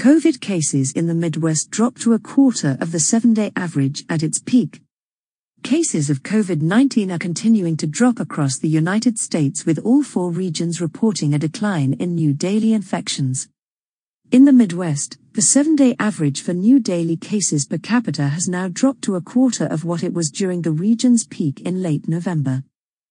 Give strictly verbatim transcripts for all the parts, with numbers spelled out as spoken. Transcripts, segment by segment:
COVID cases in the Midwest dropped to a quarter of the seven-day average at its peak. Cases of COVID nineteen are continuing to drop across the United States, with all four regions reporting a decline in new daily infections. In the Midwest, the seven-day average for new daily cases per capita has now dropped to a quarter of what it was during the region's peak in late November.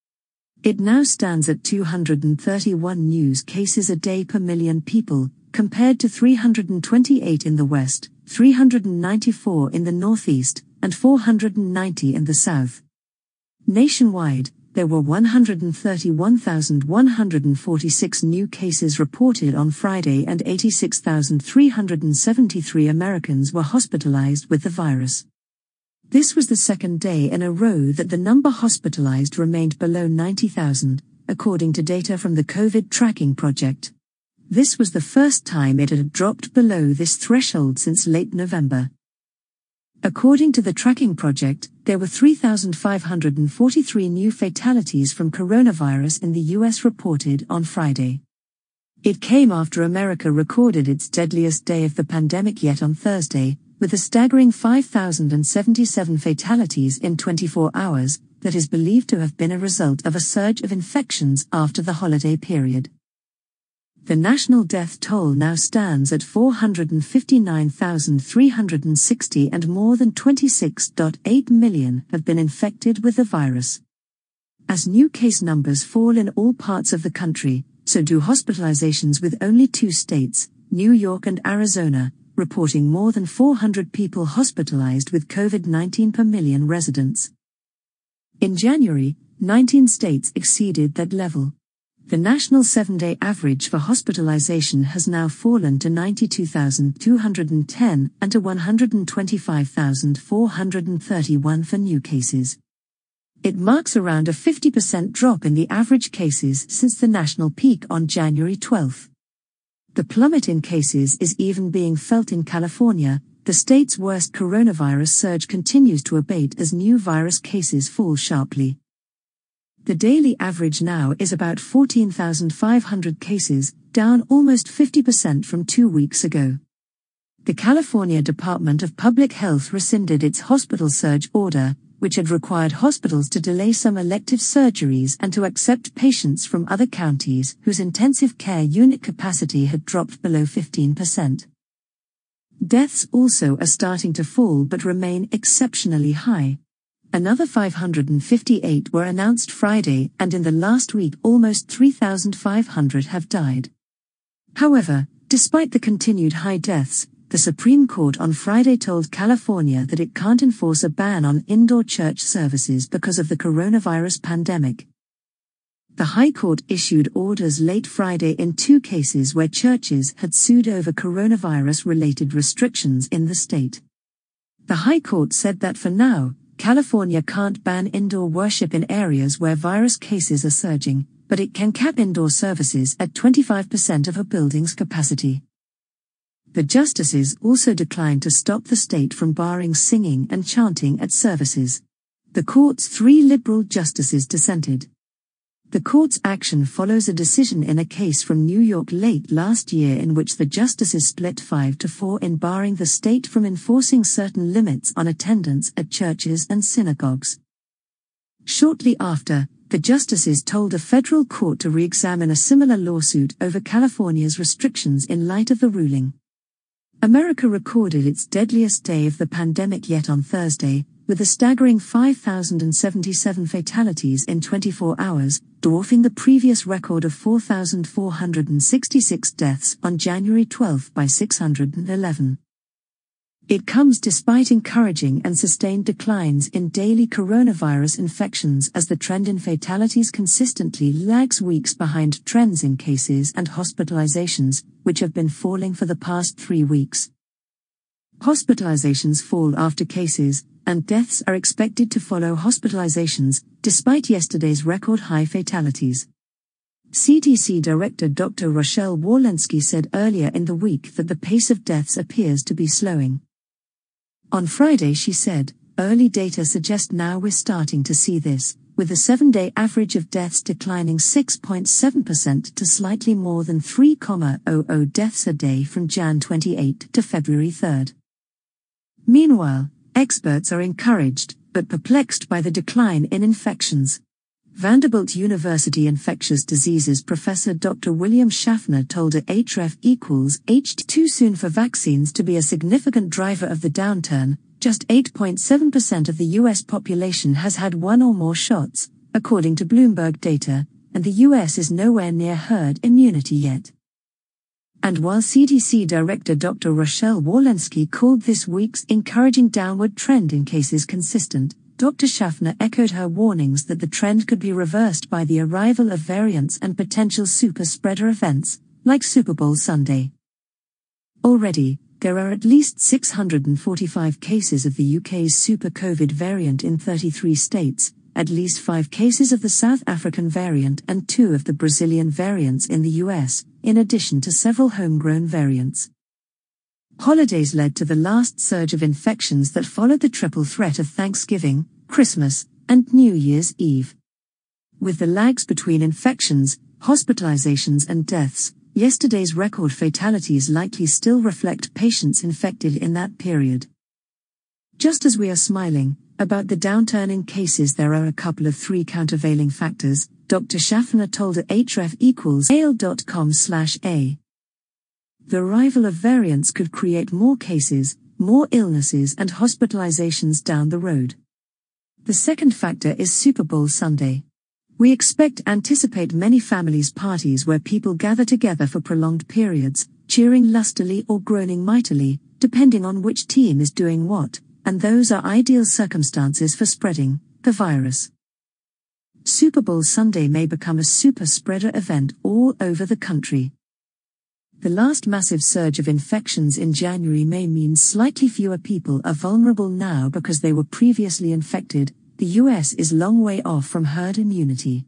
It now stands at two hundred thirty-one new cases a day per million people, compared to three hundred twenty-eight in the West, three hundred ninety-four in the Northeast, and four hundred ninety in the South. Nationwide, there were one hundred thirty-one thousand one hundred forty-six new cases reported on Friday, and eighty-six thousand three hundred seventy-three Americans were hospitalized with the virus. This was the second day in a row that the number hospitalized remained below ninety thousand, according to data from the COVID Tracking Project. This was the first time it had dropped below this threshold since late November. According to the Tracking Project, there were three thousand five hundred forty-three new fatalities from coronavirus in the U S reported on Friday. It came after America recorded its deadliest day of the pandemic yet on Thursday, with a staggering five thousand seventy-seven fatalities in twenty-four hours, that is believed to have been a result of a surge of infections after the holiday period. The national death toll now stands at four hundred fifty-nine thousand three hundred sixty, and more than twenty-six point eight million have been infected with the virus. As new case numbers fall in all parts of the country, so do hospitalizations, with only two states, New York and Arizona, reporting more than four hundred people hospitalized with COVID nineteen per million residents. In January, nineteen states exceeded that level. The national seven-day average for hospitalization has now fallen to ninety-two thousand two hundred ten and to one hundred twenty-five thousand four hundred thirty-one for new cases. It marks around a fifty percent drop in the average cases since the national peak on January twelfth. The plummet in cases is even being felt in California. The state's worst coronavirus surge continues to abate as new virus cases fall sharply. The daily average now is about fourteen thousand five hundred cases, down almost fifty percent from two weeks ago. The California Department of Public Health rescinded its hospital surge order, which had required hospitals to delay some elective surgeries and to accept patients from other counties whose intensive care unit capacity had dropped below fifteen percent. Deaths also are starting to fall but remain exceptionally high. Another five hundred fifty-eight were announced Friday, and in the last week almost three thousand five hundred have died. However, despite the continued high deaths, the Supreme Court on Friday told California that it can't enforce a ban on indoor church services because of the coronavirus pandemic. The High Court issued orders late Friday in two cases where churches had sued over coronavirus-related restrictions in the state. The High Court said that for now, California can't ban indoor worship in areas where virus cases are surging, but it can cap indoor services at twenty-five percent of a building's capacity. The justices also declined to stop the state from barring singing and chanting at services. The court's three liberal justices dissented. The court's action follows a decision in a case from New York late last year in which the justices split five to four in barring the state from enforcing certain limits on attendance at churches and synagogues. Shortly after, the justices told a federal court to re-examine a similar lawsuit over California's restrictions in light of the ruling. America recorded its deadliest day of the pandemic yet on Thursday, with a staggering five thousand seventy-seven fatalities in twenty-four hours, dwarfing the previous record of four thousand four hundred sixty-six deaths on January twelfth by six hundred eleven. It comes despite encouraging and sustained declines in daily coronavirus infections, as the trend in fatalities consistently lags weeks behind trends in cases and hospitalizations, which have been falling for the past three weeks. Hospitalizations fall after cases, and deaths are expected to follow hospitalizations, despite yesterday's record-high fatalities. C D C Director Doctor Rochelle Walensky said earlier in the week that the pace of deaths appears to be slowing. On Friday she said, "Early data suggest now we're starting to see this, with the seven-day average of deaths declining six point seven percent to slightly more than three hundred deaths a day from January twenty-eighth to February third. Meanwhile, experts are encouraged, but perplexed by the decline in infections. Vanderbilt University infectious diseases professor Doctor William Schaffner told Href equals H too soon for vaccines to be a significant driver of the downturn. Just eight point seven percent of the U S population has had one or more shots, according to Bloomberg data, and the U S is nowhere near herd immunity yet. And while C D C Director Doctor Rochelle Walensky called this week's encouraging downward trend in cases consistent, Doctor Schaffner echoed her warnings that the trend could be reversed by the arrival of variants and potential super spreader events, like Super Bowl Sunday. Already, there are at least six hundred forty-five cases of the U K's super COVID variant in thirty-three states, at least five cases of the South African variant and two of the Brazilian variants in the U S, in addition to several homegrown variants. Holidays led to the last surge of infections that followed the triple threat of Thanksgiving, Christmas, and New Year's Eve. With the lags between infections, hospitalizations and deaths, yesterday's record fatalities likely still reflect patients infected in that period. Just as we are smiling about the downturn in cases, there are a couple of three countervailing factors, Doctor Schaffner told Href equals ale dot com slash a. The arrival of variants could create more cases, more illnesses and hospitalizations down the road. The second factor is Super Bowl Sunday. We expect anticipate many families' parties where people gather together for prolonged periods, cheering lustily or groaning mightily, depending on which team is doing what, and those are ideal circumstances for spreading the virus. Super Bowl Sunday may become a super spreader event all over the country. The last massive surge of infections in January may mean slightly fewer people are vulnerable now because they were previously infected. The U S is long way off from herd immunity.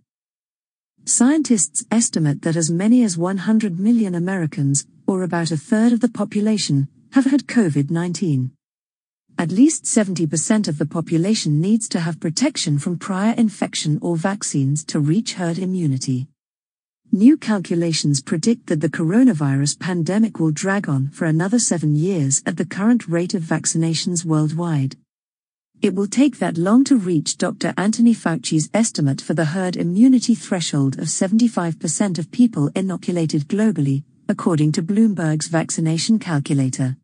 Scientists estimate that as many as one hundred million Americans, or about a third of the population, have had COVID nineteen. At least seventy percent of the population needs to have protection from prior infection or vaccines to reach herd immunity. New calculations predict that the coronavirus pandemic will drag on for another seven years at the current rate of vaccinations worldwide. It will take that long to reach Doctor Anthony Fauci's estimate for the herd immunity threshold of seventy-five percent of people inoculated globally, according to Bloomberg's vaccination calculator.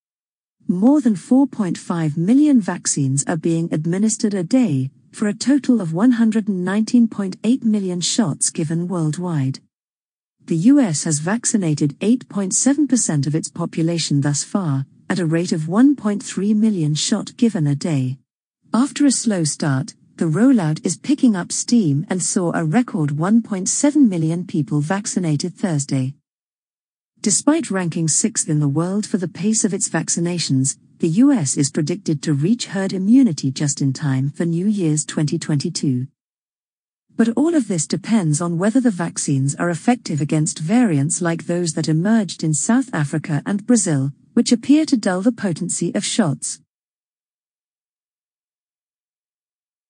More than four point five million vaccines are being administered a day, for a total of one hundred nineteen point eight million shots given worldwide. The U S has vaccinated eight point seven percent of its population thus far, at a rate of one point three million shots given a day. After a slow start, the rollout is picking up steam and saw a record one point seven million people vaccinated Thursday. Despite ranking sixth in the world for the pace of its vaccinations, the U S is predicted to reach herd immunity just in time for New Year's twenty twenty-two. But all of this depends on whether the vaccines are effective against variants like those that emerged in South Africa and Brazil, which appear to dull the potency of shots.